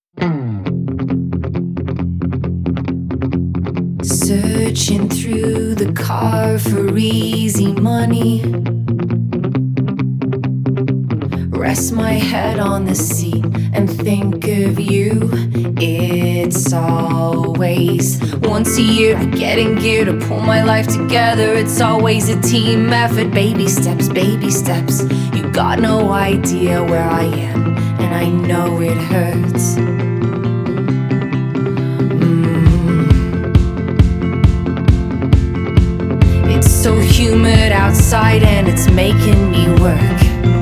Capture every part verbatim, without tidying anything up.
Searching through the car for easy money. Rest my head on the seat and think of you. It's always once a year I get in gear to pull my life together. It's always a team effort. Baby steps, baby steps. You got no idea where I am, and I know it hurts. It's so humid outside and it's making me work.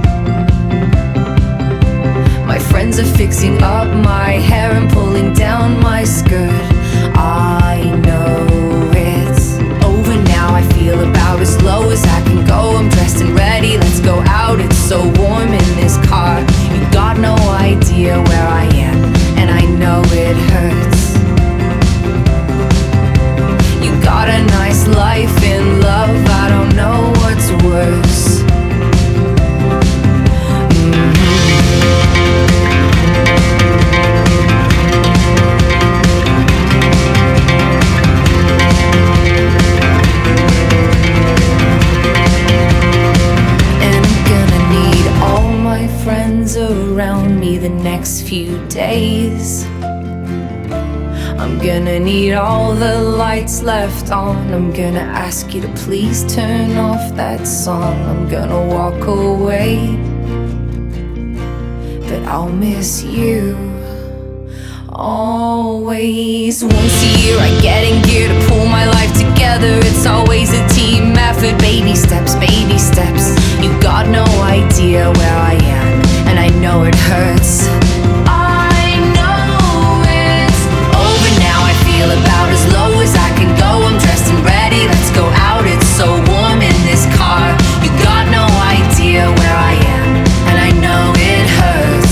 My friends are fixing up my hair and pulling down my skirt. I know it's over now. I feel about as low as I can go. I'm dressed and ready, let's go out. It's so warm in this car. You got no idea where I am, and I know it hurts. You got a nice life in love, I don't know what's worse. Around me the next few days. I'm gonna need all the lights left on. I'm gonna ask you to please turn off that song. I'm gonna walk away, but I'll miss you always. Once a year I get in gear to pull my life together. It's always a team effort. Baby steps, baby steps. You got no idea where I am, and I know it hurts. I know it's over now. I feel about as low as I can go. I'm dressed and ready, let's go out. It's so warm in this car. You got no idea where I am, and I know it hurts.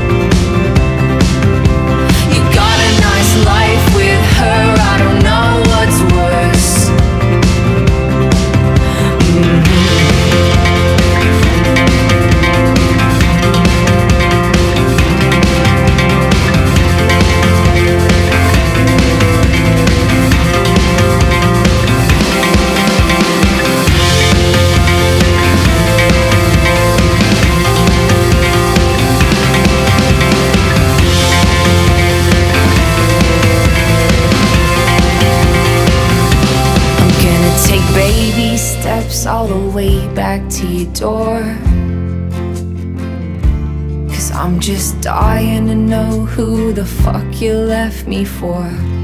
You got a nice life with her, I don't know what's worse. Mm-hmm. All the way back to your door, 'cause I'm just dying to know who the fuck you left me for.